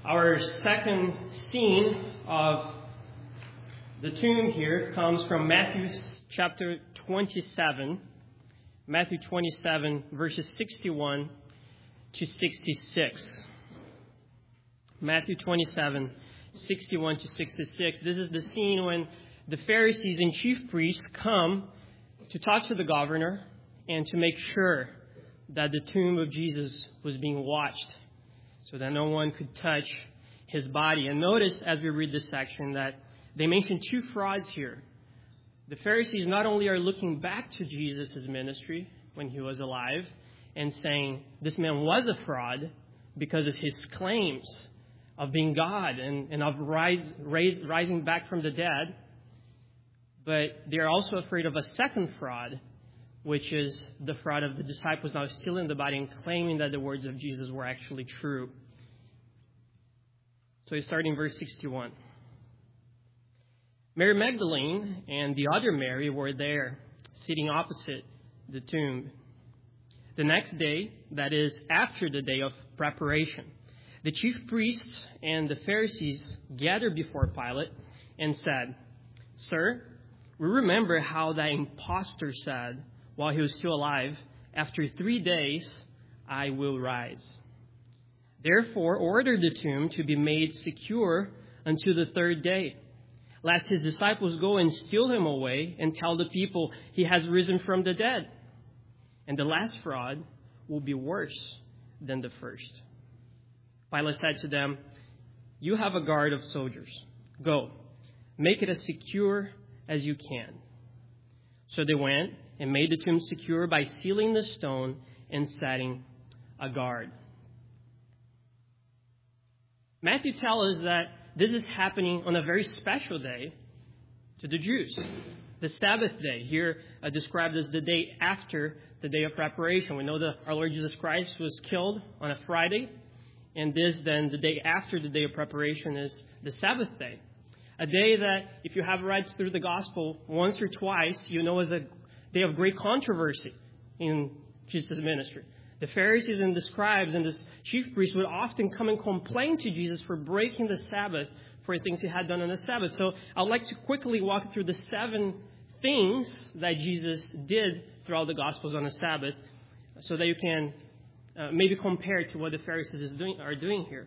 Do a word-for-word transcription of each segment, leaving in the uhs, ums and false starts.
Our second scene of the tomb here comes from Matthew chapter twenty-seven. Matthew twenty-seven, verses sixty-one to sixty-six. Matthew twenty-seven, sixty-one to sixty-six. This is the scene when the Pharisees and chief priests come to talk to the governor and to make sure that the tomb of Jesus was being watched so that no one could touch his body. And notice as we read this section that they mention two frauds here. The Pharisees not only are looking back to Jesus' ministry when he was alive and saying this man was a fraud because of his claims of being God and, and of rise, raise, rising back from the dead, but they're also afraid of a second fraud, which is the fraud of the disciples now stealing the body and claiming that the words of Jesus were actually true. So we start in verse sixty-one. Mary Magdalene and the other Mary were there, sitting opposite the tomb. The next day, that is, after the day of preparation, the chief priests and the Pharisees gathered before Pilate and said, "Sir, we remember how that impostor said, while he was still alive, 'After three days I will rise.' Therefore, order the tomb to be made secure until the third day, lest his disciples go and steal him away and tell the people he has risen from the dead. And the last fraud will be worse than the first." Pilate said to them, "You have a guard of soldiers. Go, make it as secure as you can." So they went and made the tomb secure by sealing the stone and setting a guard. Matthew tells us that this is happening on a very special day to the Jews, the Sabbath day, here uh, described as the day after the day of preparation. We know that our Lord Jesus Christ was killed on a Friday, and this then, the day after the day of preparation, is the Sabbath day. A day that, if you have read through the gospel once or twice, you know is a day of great controversy in Jesus' ministry. The Pharisees and the scribes and the chief priests would often come and complain to Jesus for breaking the Sabbath for things he had done on the Sabbath. So I'd like to quickly walk through the seven things that Jesus did throughout the Gospels on the Sabbath so that you can uh, maybe compare to what the Pharisees is doing, are doing here.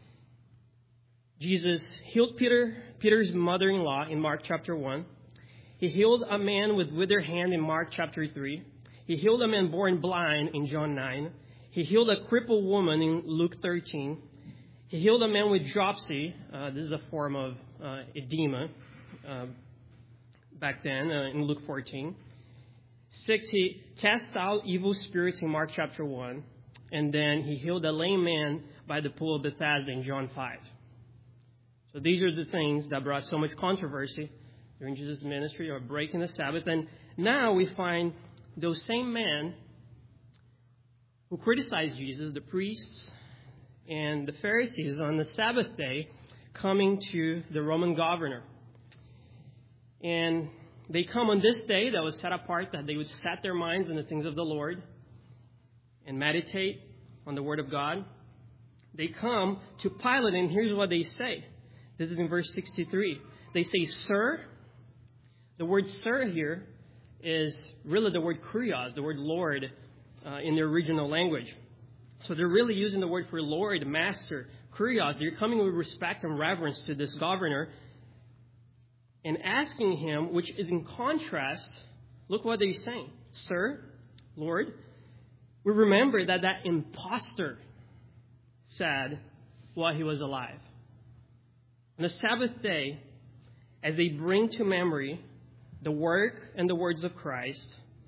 Jesus healed Peter, Peter's mother-in-law in Mark chapter one. He healed a man with withered hand in Mark chapter three. He healed a man born blind in John nine. He healed a crippled woman in Luke thirteen. He healed a man with dropsy. Uh, this is a form of uh, edema uh, back then uh, in Luke fourteen. Six, he cast out evil spirits in Mark chapter one. And then he healed a lame man by the pool of Bethesda in John five. So these are the things that brought so much controversy during Jesus' ministry of breaking the Sabbath. And now we find those same men who criticized Jesus, the priests and the Pharisees, on the Sabbath day coming to the Roman governor. And they come on this day that was set apart, that they would set their minds on the things of the Lord and meditate on the Word of God. They come to Pilate, and here's what they say. This is in verse sixty-three. They say, "Sir." The word "sir" here is really the word kurios, the word Lord uh, in the original language. So they're really using the word for Lord, Master, kurios. They're coming with respect and reverence to this governor and asking him, which is in contrast, look what they're saying. "Sir, Lord, we remember that that impostor said while he was alive." On the Sabbath day, as they bring to memory the work and the words of Christ,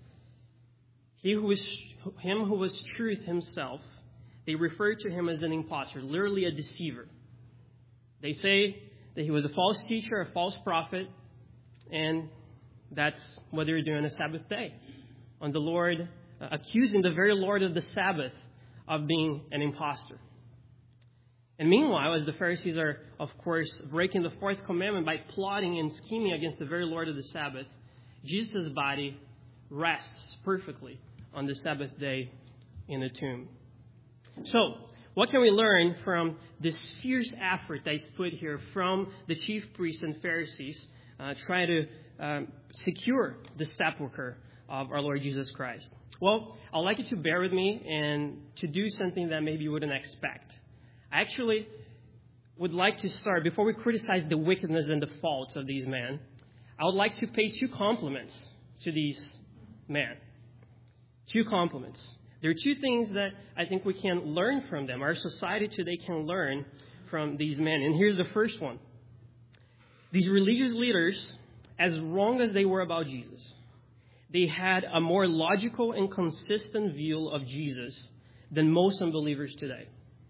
he who is, him who was truth himself, they refer to him as an impostor, literally a deceiver. They say that he was a false teacher, a false prophet, and that's what they're doing on the Sabbath day. On the Lord, uh, accusing the very Lord of the Sabbath of being an impostor. And meanwhile, as the Pharisees are, of course, breaking the fourth commandment by plotting and scheming against the very Lord of the Sabbath, Jesus' body rests perfectly on the Sabbath day in the tomb. So, what can we learn from this fierce effort that is put here from the chief priests and Pharisees uh, trying to um, secure the sepulcher of our Lord Jesus Christ? Well, I'd like you to bear with me and to do something that maybe you wouldn't expect. I actually would like to start, before we criticize the wickedness and the faults of these men, I would like to pay two compliments to these men. Two compliments. There are two things that I think we can learn from them. Our society today can learn from these men. And here's the first one. These religious leaders, as wrong as they were about Jesus, they had a more logical and consistent view of Jesus than most unbelievers today.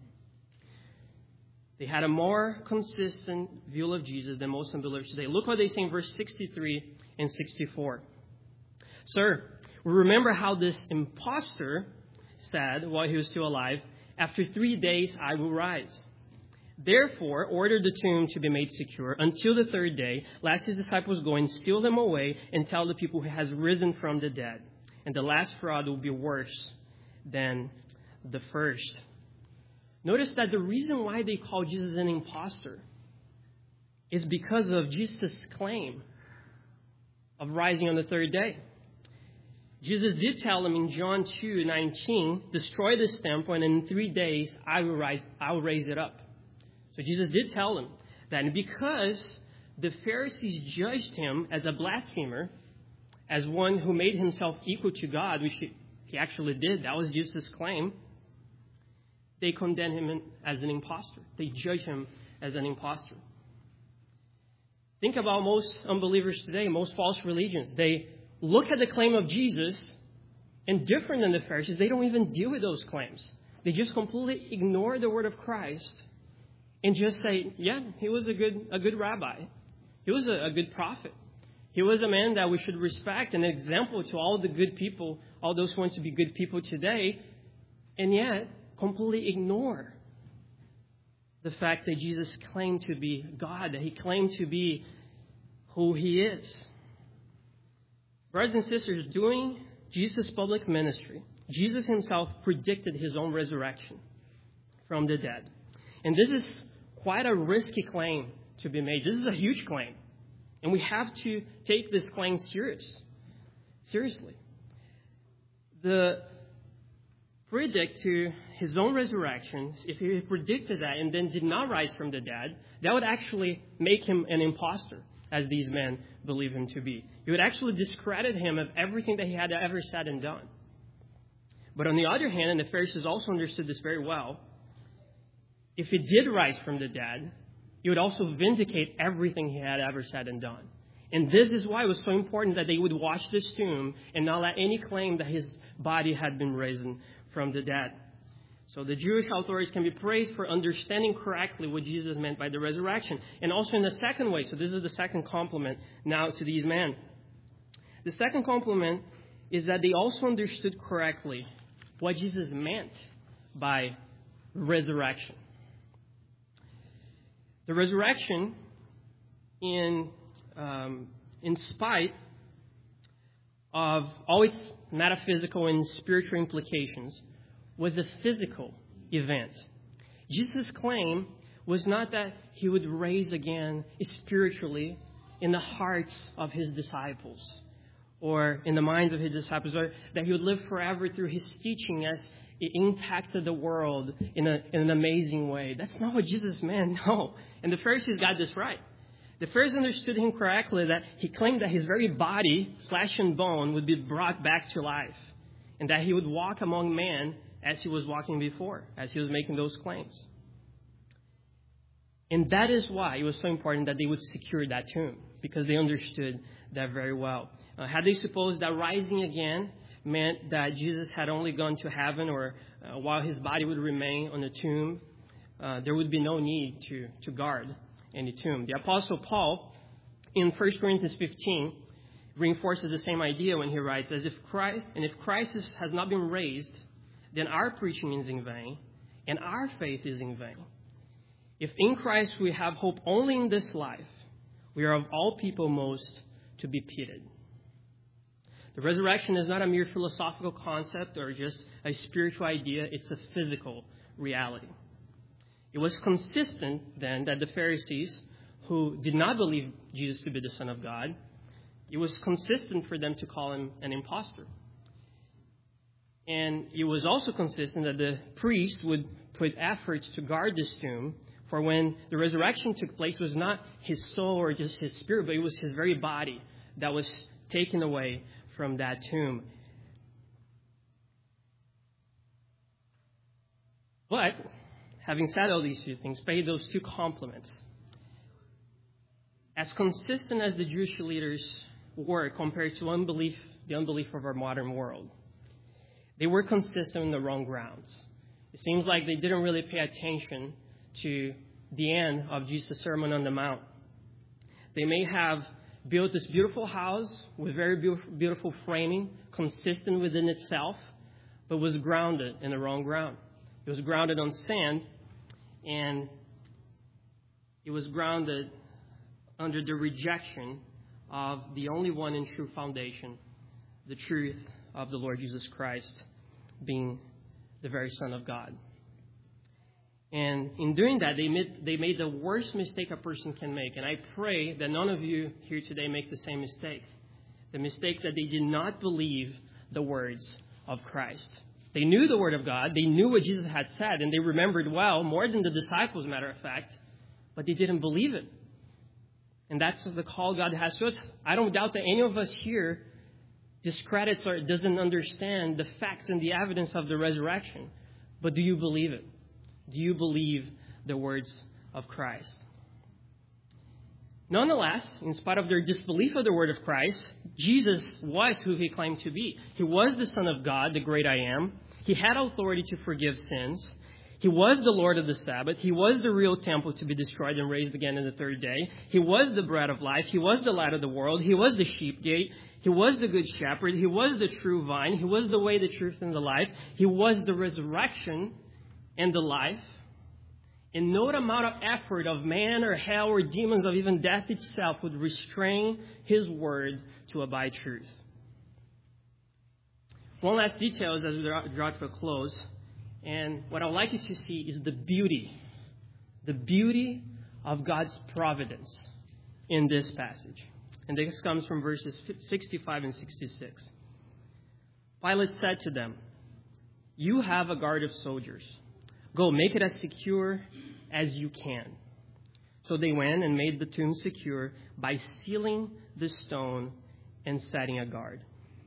They had a more consistent view of Jesus than most unbelievers today. Look what they say in verse sixty-three and sixty-four. Sir, we remember how this impostor said while he was still alive, after three days I will rise. Therefore, order the tomb to be made secure until the third day, lest his disciples go and steal them away and tell the people he has risen from the dead. And the last fraud will be worse than the first. Notice that the reason why they call Jesus an impostor is because of Jesus' claim of rising on the third day. Jesus did tell them in John two nineteen, destroy this temple, and in three days I will rise, I will raise it up. So Jesus did tell them that. And because the Pharisees judged him as a blasphemer, as one who made himself equal to God, which he, he actually did, that was Jesus' claim, they condemned him as an impostor. They judge him as an impostor. Think about most unbelievers today, most false religions. They look at the claim of Jesus, and different than the Pharisees, they don't even deal with those claims. They just completely ignore the word of Christ and just say, yeah, he was a good a good rabbi. He was a, a good prophet. He was a man that we should respect, an example to all the good people, all those who want to be good people today, and yet completely ignore the fact that Jesus claimed to be God, that he claimed to be who he is. Brothers and sisters, doing Jesus' public ministry, Jesus himself predicted his own resurrection from the dead. And this is quite a risky claim to be made. This is a huge claim. And we have to take this claim serious, seriously. The predict to his own resurrection, if he predicted that and then did not rise from the dead, that would actually make him an impostor, as these men believe him to be. It would actually discredit him of everything that he had ever said and done. But on the other hand, and the Pharisees also understood this very well, if he did rise from the dead, he would also vindicate everything he had ever said and done. And this is why it was so important that they would watch this tomb and not let any claim that his body had been risen from the dead. So the Jewish authorities can be praised for understanding correctly what Jesus meant by the resurrection. And also in the second way, so this is the second compliment now to these men. The second compliment is that they also understood correctly what Jesus meant by resurrection. The resurrection, in um, in spite of all its metaphysical and spiritual implications, was a physical event. Jesus' claim was not that he would raise again spiritually in the hearts of his disciples or in the minds of his disciples, or that he would live forever through his teaching as it impacted the world in, a, in an amazing way. That's not what Jesus meant, no. And the Pharisees got this right. The Pharisees understood him correctly, that he claimed that his very body, flesh and bone, would be brought back to life, and that he would walk among men as he was walking before, as he was making those claims. And that is why it was so important that they would secure that tomb, because they understood that very well. Uh, had they supposed that rising again meant that Jesus had only gone to heaven, or uh, while his body would remain on the tomb, uh, there would be no need to, to guard any tomb. The Apostle Paul, in First Corinthians fifteen, reinforces the same idea when he writes, as if Christ, and if Christ has not been raised, then our preaching is in vain, and our faith is in vain. If in Christ we have hope only in this life, we are of all people most to be pitied. The resurrection is not a mere philosophical concept or just a spiritual idea. It's a physical reality. It was consistent then that the Pharisees, who did not believe Jesus to be the Son of God, it was consistent for them to call him an impostor. And it was also consistent that the priests would put efforts to guard this tomb, for when the resurrection took place, it was not his soul or just his spirit, but it was his very body that was taken away from that tomb. But, having said all these two things, pay those two compliments. As consistent as the Jewish leaders were compared to unbelief, the unbelief of our modern world, they were consistent in the wrong grounds. It seems like they didn't really pay attention to the end of Jesus' Sermon on the Mount. They may have built this beautiful house with very beautiful framing, consistent within itself, but was grounded in the wrong ground. It was grounded on sand, and it was grounded under the rejection of the only one and true foundation, the truth of the Lord Jesus Christ being the very Son of God. And in doing that, they made, they made the worst mistake a person can make. And I pray that none of you here today make the same mistake. The mistake that they did not believe the words of Christ. They knew the Word of God. They knew what Jesus had said. And they remembered well, more than the disciples, matter of fact. But they didn't believe it. And that's the call God has to us. I don't doubt that any of us here discredits or doesn't understand the facts and the evidence of the resurrection. But do you believe it? Do you believe the words of Christ? Nonetheless, in spite of their disbelief of the word of Christ, Jesus was who he claimed to be. He was the Son of God, the great I am. He had authority to forgive sins. He was the Lord of the Sabbath. He was the real temple to be destroyed and raised again in the third day. He was the bread of life. He was the light of the world. He was the sheep gate. He was the good shepherd. He was the true vine. He was the way, the truth, and the life. He was the resurrection and the life. And no amount of effort of man or hell or demons or even death itself would restrain his word to abide truth. One last detail as we draw to a close. And what I would like you to see is the beauty, the beauty of God's providence in this passage. And this comes from verses sixty-five and sixty-six. Pilate said to them, "You have a guard of soldiers. Go, make it as secure as you can." So they went and made the tomb secure by sealing the stone and setting a guard.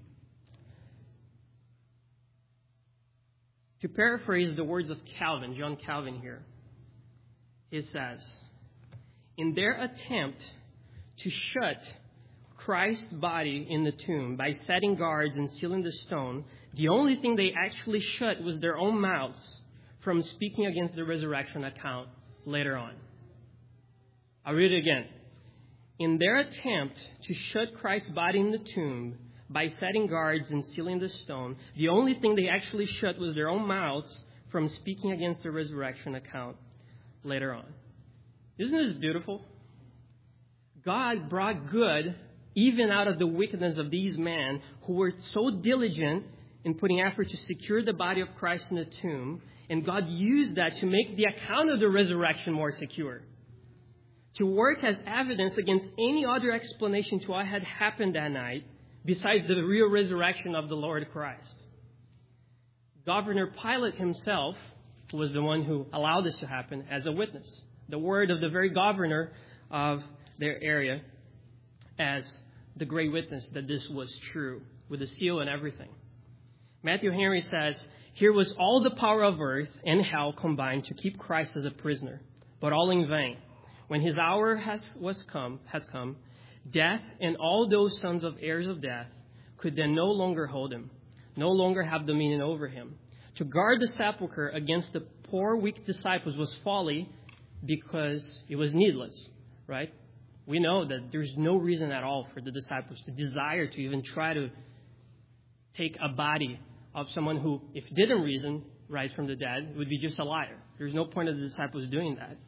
To paraphrase the words of Calvin, John Calvin here, he says, in their attempt to shut Christ's body in the tomb by setting guards and sealing the stone, the only thing they actually shut was their own mouths from speaking against the resurrection account later on. I'll read it again. In their attempt to shut Christ's body in the tomb by setting guards and sealing the stone, the only thing they actually shut was their own mouths from speaking against the resurrection account later on. Isn't this beautiful? God brought good even out of the wickedness of these men who were so diligent in putting effort to secure the body of Christ in the tomb. And God used that to make the account of the resurrection more secure. To work as evidence against any other explanation to what had happened that night besides the real resurrection of the Lord Christ. Governor Pilate himself was the one who allowed this to happen as a witness. The word of the very governor of their area as the great witness that this was true, with the seal and everything. Matthew Henry says, "Here was all the power of earth and hell combined to keep Christ as a prisoner, but all in vain. When his hour has was come, has come, death and all those sons of heirs of death could then no longer hold him, no longer have dominion over him. To guard the sepulchre against the poor, weak disciples was folly because it was needless," right? We know that there's no reason at all for the disciples to desire to even try to take a body of someone who, if didn't reason, rise from the dead, would be just a liar. There's no point of the disciples doing that.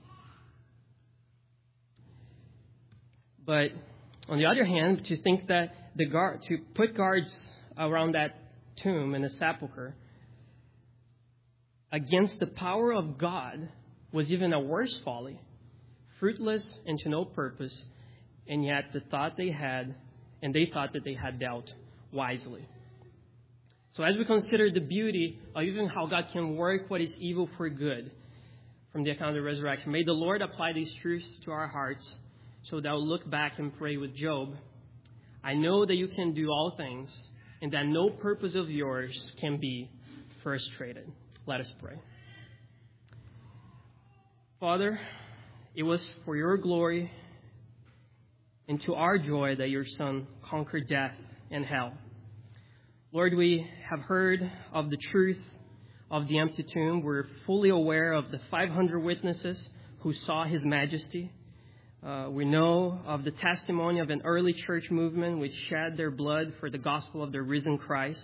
But on the other hand, to think that the guard, to put guards around that tomb and the sepulchre against the power of God was even a worse folly, fruitless and to no purpose, and yet the thought they had, and they thought that they had dealt wisely. So as we consider the beauty of even how God can work what is evil for good from the account of the resurrection, may the Lord apply these truths to our hearts so that we'll look back and pray with Job, I know that you can do all things and that no purpose of yours can be frustrated. Let us pray. Father, it was for your glory and to our joy that your Son conquered death and hell. Lord, we have heard of the truth of the empty tomb. We're fully aware of the five hundred witnesses who saw his majesty. Uh, we know of the testimony of an early church movement which shed their blood for the gospel of the risen Christ.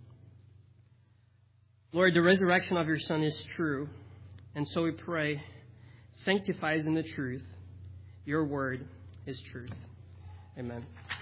Lord, the resurrection of your Son is true. And so we pray, sanctify us in the truth. Your word is truth. Amen.